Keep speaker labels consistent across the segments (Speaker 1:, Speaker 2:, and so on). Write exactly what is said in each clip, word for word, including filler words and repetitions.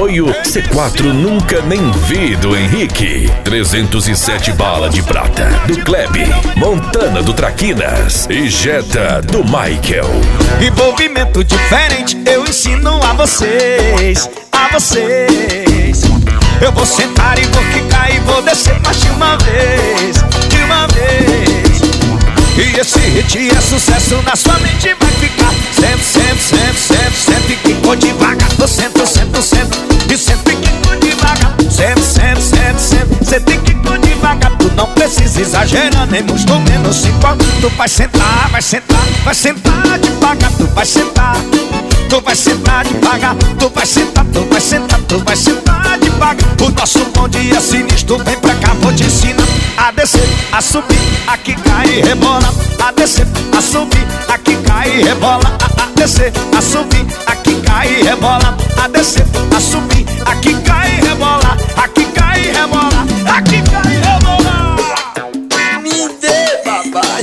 Speaker 1: Apoio C quatro Nunca Nem Vi do Henrique. trezentos e sete Bala de Prata do Kleb. Montana do Traquinas. E Jetta do Michael.
Speaker 2: Envolvimento diferente eu ensino a vocês, a vocês. Eu vou sentar e vou quicar e vou descer mais de uma vez, de uma vez. E esse hit é sucesso, na sua mente vai ficar. Sempre, sempre, sempre, sempre, sempre quicou devagar. Eu sento, sento, sento e sempre quicou devagar. Sempre, sempre, sempre, sempre, sempre quicou devagar. Tu não precisa exagerar, nem muito menos se importa. Tu vai sentar, vai sentar, vai sentar devagar. Tu vai sentar, tu vai sentar devagar. Tu vai sentar, tu vai sentar, tu vai sentar devagar. O nosso bonde é sinistro, vem pra cá, vou te ensinar a descer, a subir, aqui cai e rebola. A descer, a subir, aqui cai e rebola. A, a descer, a subir, aqui cai e rebola. A descer, a subir, aqui cai e rebola. Aqui cai e rebola, aqui cai e rebola.
Speaker 3: Me dê, papai.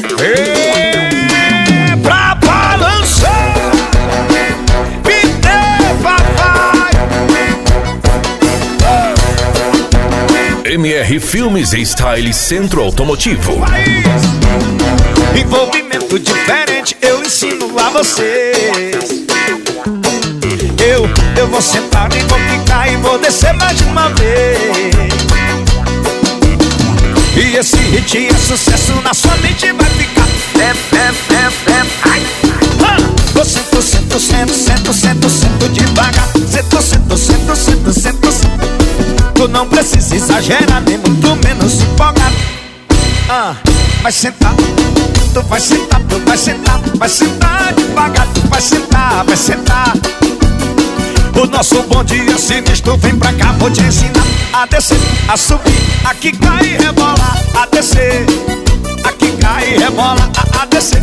Speaker 2: É pra balançar. Me dê, papai.
Speaker 1: M R Filmes e Style Centro Automotivo.
Speaker 2: Envolvimento diferente eu ensino a vocês. Eu, eu vou sentar e vou ficar e vou descer mais de uma vez. E esse hit é sucesso, na sua mente vai ficar. Tempo, tempo, tempo, tempo, ai. Vou sento, sento, sento, sento, sento, sento devagar. Sento, sento, sento, sento, sento, sento. Tu não precisa exagerar, nem muito menos se empolgar. Ah, vai sentar, tu vai sentar, tu vai sentar, vai sentar devagar, tu vai sentar, vai sentar. O nosso bonde é sinistro, vem pra cá, vou te ensinar a descer, a subir, aqui cai e rebola, a descer, aqui cai e rebola, a, a descer.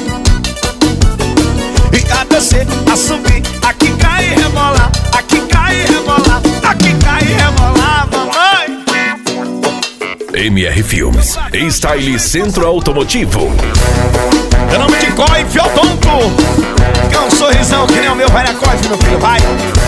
Speaker 2: E a descer, a subir, aqui cai e rebola, aqui cai e rebola, aqui cai e rebola, mamãe.
Speaker 1: M R Filmes e Style Centro Automotivo.
Speaker 2: Meu nome de Coife, Odonto. Que é um sorrisão que nem o meu, vai na Coife, meu filho, vai.